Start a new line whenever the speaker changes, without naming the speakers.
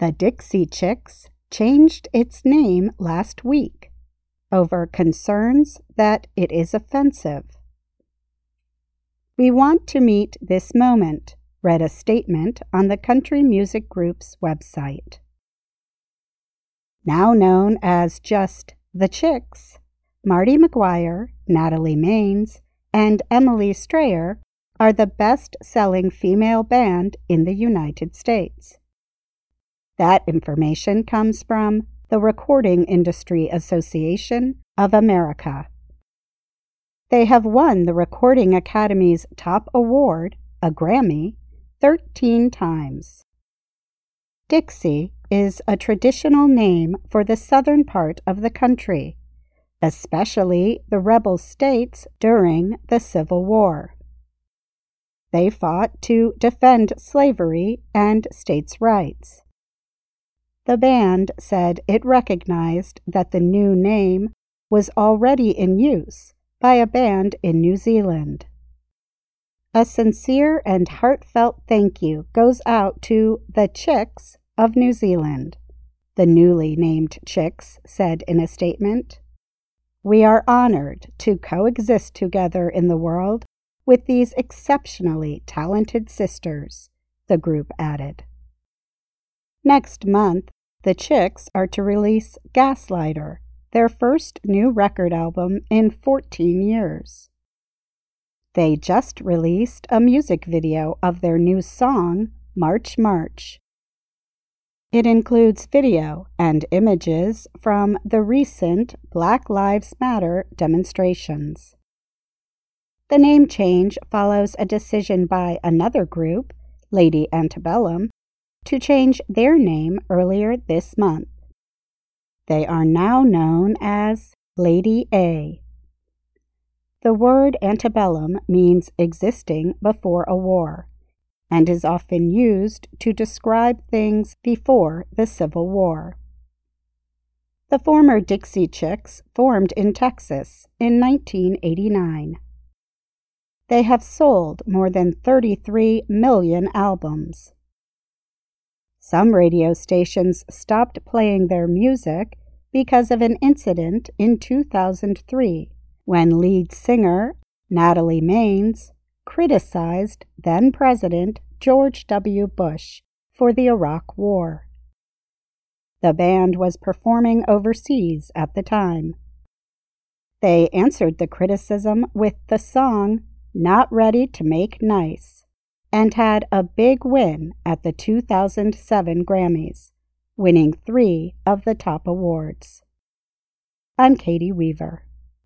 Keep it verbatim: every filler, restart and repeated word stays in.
The Dixie Chicks changed its name last week over concerns that it is offensive. "We want to meet this moment," read a statement on the country music group's website. Now known as just the Chicks, Marty McGuire, Natalie Maines, and Emily Strayer are the best-selling female band in the United States. That information comes from the Recording Industry Association of America. They have won the Recording Academy's top award, a Grammy, thirteen times. Dixie is a traditional name for the southern part of the country, especially the rebel states during the Civil War. They fought to defend slavery and states' rights. The band said it recognized that the new name was already in use by a band in New Zealand. A sincere and heartfelt thank you goes out to the Chicks of New Zealand, the newly named Chicks said in a statement. "We are honored to coexist together in the world with these exceptionally talented sisters," the group added. Next month, the Chicks are to release Gaslighter, their first new record album in fourteen years. They just released a music video of their new song, March March. It includes video and images from the recent Black Lives Matter demonstrations. The name change follows a decision by another group, Lady Antebellum, to change their name earlier this month. They are now known as Lady A. The word antebellum means existing before a war, and is often used to describe things before the Civil War. The former Dixie Chicks formed in Texas in nineteen eighty-nine. They have sold more than thirty-three million albums. Some radio stations stopped playing their music because of an incident in two thousand three when lead singer Natalie Maines criticized then-President George W. Bush for the Iraq War. The band was performing overseas at the time. They answered the criticism with the song Not Ready to Make Nice, and had a big win at the two thousand seven Grammys, winning three of the top awards. I'm Katie Weaver.